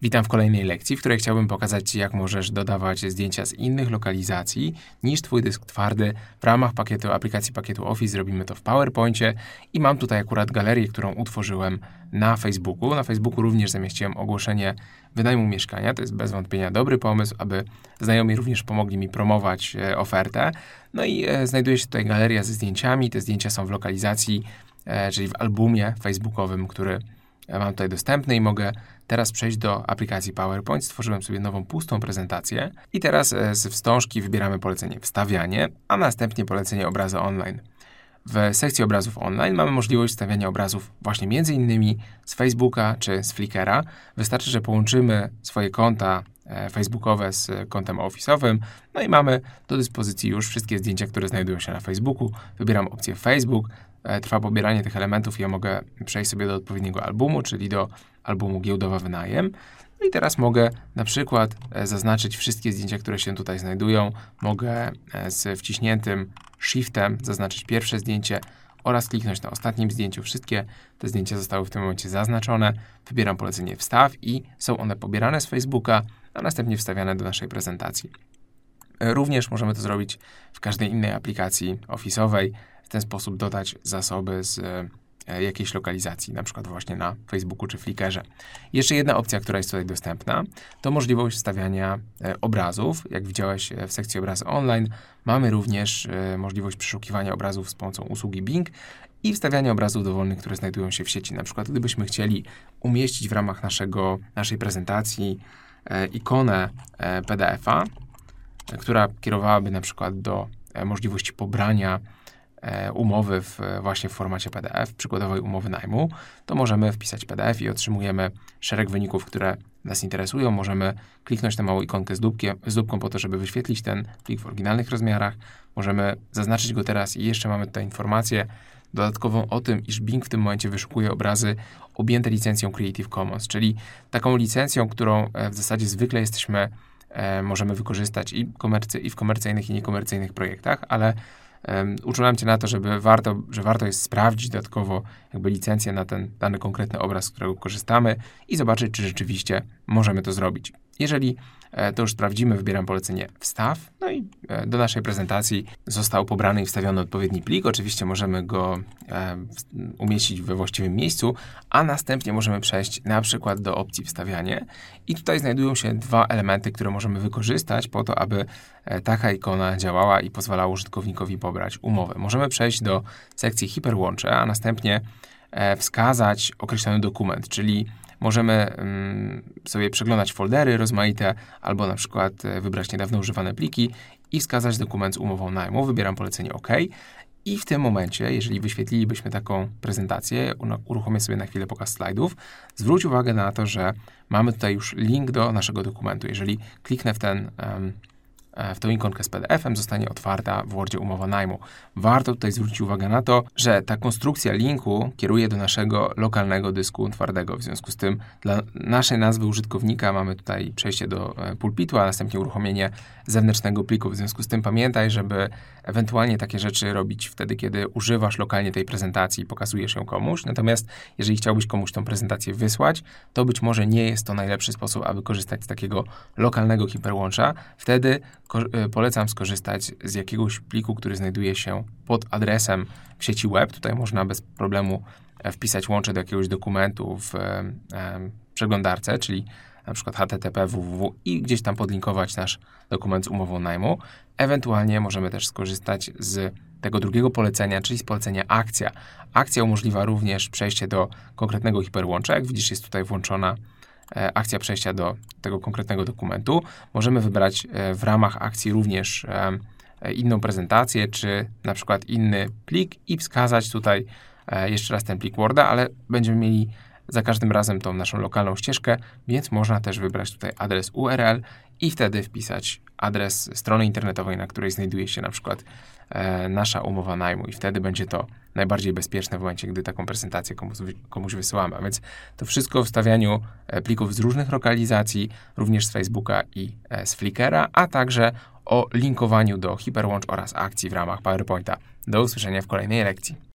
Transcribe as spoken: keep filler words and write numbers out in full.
Witam w kolejnej lekcji, w której chciałbym pokazać Ci, jak możesz dodawać zdjęcia z innych lokalizacji niż Twój dysk twardy w ramach pakietu aplikacji pakietu Office. Zrobimy to w PowerPoincie i mam tutaj akurat galerię, którą utworzyłem na Facebooku. Na Facebooku również zamieściłem ogłoszenie wynajmu mieszkania. To jest bez wątpienia dobry pomysł, aby znajomi również pomogli mi promować e, ofertę. No i e, znajduje się tutaj galeria ze zdjęciami. Te zdjęcia są w lokalizacji, e, czyli w albumie facebookowym, który mam tutaj dostępny i mogę teraz przejść do aplikacji PowerPoint. Stworzyłem sobie nową, pustą prezentację i teraz z wstążki wybieramy polecenie wstawianie, a następnie polecenie obrazy online. W sekcji obrazów online mamy możliwość wstawiania obrazów właśnie między innymi z Facebooka czy z Flickra. Wystarczy, że połączymy swoje konta facebookowe z kontem office'owym, no i mamy do dyspozycji już wszystkie zdjęcia, które znajdują się na Facebooku. Wybieram opcję Facebook. Trwa pobieranie tych elementów i ja mogę przejść sobie do odpowiedniego albumu, czyli do albumu Giełdowa Wynajem. No i teraz mogę na przykład zaznaczyć wszystkie zdjęcia, które się tutaj znajdują. Mogę z wciśniętym Shiftem zaznaczyć pierwsze zdjęcie oraz kliknąć na ostatnim zdjęciu. Wszystkie te zdjęcia zostały w tym momencie zaznaczone. Wybieram polecenie wstaw i są one pobierane z Facebooka, a następnie wstawiane do naszej prezentacji. Również możemy to zrobić w każdej innej aplikacji office'owej. W ten sposób dodać zasoby z e, jakiejś lokalizacji, na przykład właśnie na Facebooku czy Flickrze. Jeszcze jedna opcja, która jest tutaj dostępna, to możliwość wstawiania e, obrazów. Jak widziałeś w sekcji obrazy online, mamy również e, możliwość przeszukiwania obrazów z pomocą usługi Bing i wstawiania obrazów dowolnych, które znajdują się w sieci. Na przykład gdybyśmy chcieli umieścić w ramach naszego, naszej prezentacji e, ikonę e, P D F-a, e, która kierowałaby na przykład do e, możliwości pobrania umowy w, właśnie w formacie P D F, przykładowej umowy najmu, to możemy wpisać P D F i otrzymujemy szereg wyników, które nas interesują. Możemy kliknąć na małą ikonkę z, dupkiem, z dupką po to, żeby wyświetlić ten plik w oryginalnych rozmiarach. Możemy zaznaczyć go teraz i jeszcze mamy tutaj informację dodatkową o tym, iż Bing w tym momencie wyszukuje obrazy objęte licencją Creative Commons, czyli taką licencją, którą w zasadzie zwykle jesteśmy, e, możemy wykorzystać i, komercy, i w komercyjnych i niekomercyjnych projektach, ale Um, uczulam Cię na to, żeby warto, że warto jest sprawdzić dodatkowo jakby licencję na ten dany konkretny obraz, z którego korzystamy i zobaczyć, czy rzeczywiście możemy to zrobić. Jeżeli e, to już sprawdzimy, wybieram polecenie wstaw, no i e, do naszej prezentacji został pobrany i wstawiony odpowiedni plik. Oczywiście możemy go e, umieścić we właściwym miejscu, a następnie możemy przejść na przykład do opcji wstawianie i tutaj znajdują się dwa elementy, które możemy wykorzystać po to, aby e, taka ikona działała i pozwalała użytkownikowi pobrać umowę. Możemy przejść do sekcji hiperłącze, a następnie e, wskazać określony dokument, czyli możemy mm, sobie przeglądać foldery rozmaite, albo na przykład wybrać niedawno używane pliki i wskazać dokument z umową najmu. Wybieram polecenie OK. I w tym momencie, jeżeli wyświetlilibyśmy taką prezentację, uruchomię sobie na chwilę pokaz slajdów, zwróć uwagę na to, że mamy tutaj już link do naszego dokumentu. Jeżeli kliknę w ten um, w tą ikonkę z P D F-em, zostanie otwarta w Wordzie umowa najmu. Warto tutaj zwrócić uwagę na to, że ta konstrukcja linku kieruje do naszego lokalnego dysku twardego. W związku z tym dla naszej nazwy użytkownika mamy tutaj przejście do pulpitu, a następnie uruchomienie zewnętrznego pliku. W związku z tym pamiętaj, żeby ewentualnie takie rzeczy robić wtedy, kiedy używasz lokalnie tej prezentacji i pokazujesz ją komuś. Natomiast jeżeli chciałbyś komuś tą prezentację wysłać, to być może nie jest to najlepszy sposób, aby korzystać z takiego lokalnego hiperłącza. Wtedy polecam skorzystać z jakiegoś pliku, który znajduje się pod adresem w sieci web. Tutaj można bez problemu wpisać łącze do jakiegoś dokumentu w e, przeglądarce, czyli na przykład H T T P, www i gdzieś tam podlinkować nasz dokument z umową najmu. Ewentualnie możemy też skorzystać z tego drugiego polecenia, czyli z polecenia akcja. Akcja umożliwia również przejście do konkretnego hiperłącza. Jak widzisz, jest tutaj włączona akcja przejścia do tego konkretnego dokumentu. Możemy wybrać w ramach akcji również inną prezentację, czy na przykład inny plik i wskazać tutaj jeszcze raz ten plik Worda, ale będziemy mieli za każdym razem tą naszą lokalną ścieżkę, więc można też wybrać tutaj adres U R L i wtedy wpisać adres strony internetowej, na której znajduje się na przykład e, nasza umowa najmu i wtedy będzie to najbardziej bezpieczne w momencie, gdy taką prezentację komuś, komuś wysyłamy. A więc to wszystko o wstawianiu plików z różnych lokalizacji, również z Facebooka i e, z Flickra, a także o linkowaniu do hiperłącz oraz akcji w ramach PowerPointa. Do usłyszenia w kolejnej lekcji.